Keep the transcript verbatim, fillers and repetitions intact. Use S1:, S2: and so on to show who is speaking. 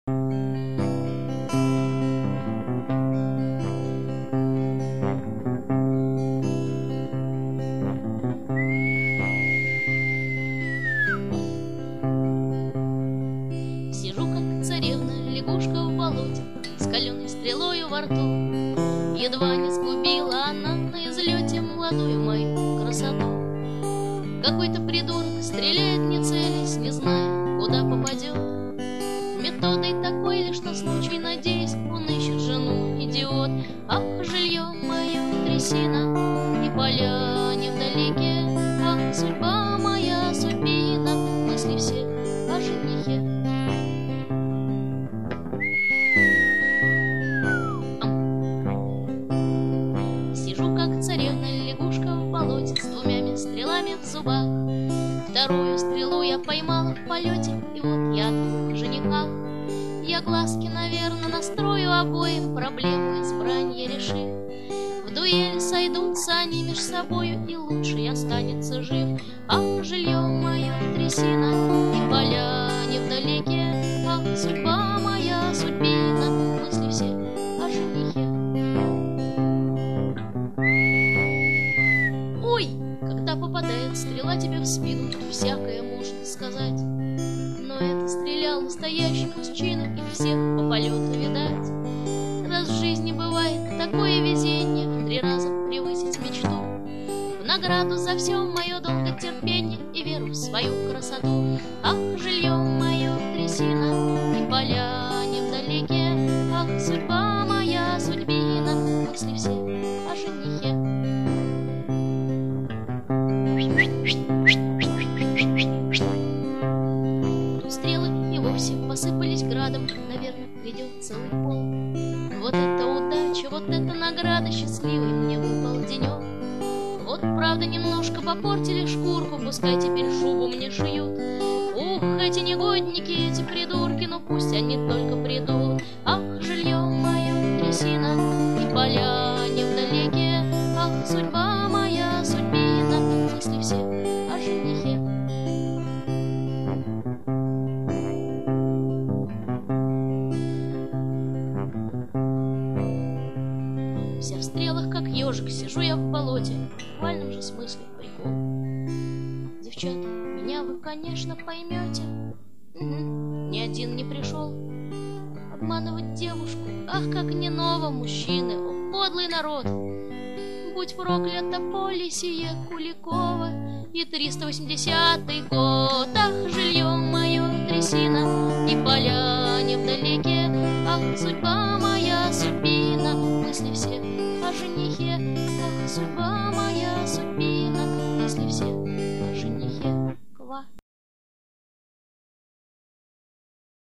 S1: Сижу, как царевна, лягушка в болоте, с каленой стрелою во рту. Едва не сгубила она на излете молодую мою красоту. Какой-то придурок стреляет, не целясь, не зная, куда попадет. Методой такой лишь на случай, надеясь, он ищет жену, идиот. Ах, жилье мое трясина, и поля невдалеке. Ах, судьба моя, судьбина, мысли все о женихе. Сижу, как царевна, лягушка в болоте, с двумя стрелами в зубах. Вторую стрелу я поймала в полете, и вот я о двух женихах. Я глазки, наверное, настрою обоим, проблему избрания решив. В дуэль сойдутся они меж собою, и лучший останется жив. Ах, жилье мое трясина, и поля невдалеке. Ах, судьба моя, судьбина, мысли все о женихе. Ой, когда попадает стрела тебе в спину, всякое можно сказать. Но это стрелял настоящий мужчина, и всех по полету видать. Раз в жизни бывает такое везение, в три раза превысить мечту. В награду за все мое долгое терпение и веру в свою красоту. Ах, жилье мое трясина, и поля невдалеке. Ах, судьба моя, судьбина, мысли все о женихе. Стрелы и вовсе посыпались градом, наверное, грядет целый пол. Вот это удача, вот это награда, счастливый мне выпал денек. Вот правда немножко попортили шкурку, пускай теперь шубу мне шьют. Ух, эти негодники, эти придурки, ну пусть они только придут. Ах, жилье мое трясина, и поля невдалеке. Ах, судьба моя, судьбина, мысли все о женихе. Вся в стрелах, как ежик, сижу я в болоте, в буквальном же смысле прикол. Девчата, меня вы, конечно, поймете. Угу. Ни один не пришел. Обманывать девушку, ах, как не ново, мужчины, о, подлый народ. Будь проклято поле сие Куликова и триста восьмидесятый год. Ах, жилье мое трясина, и поля невдалеке. Ах, судьба моя, судьбина, мысли все о женихе. Ах, судьба моя, судьбина, мысли все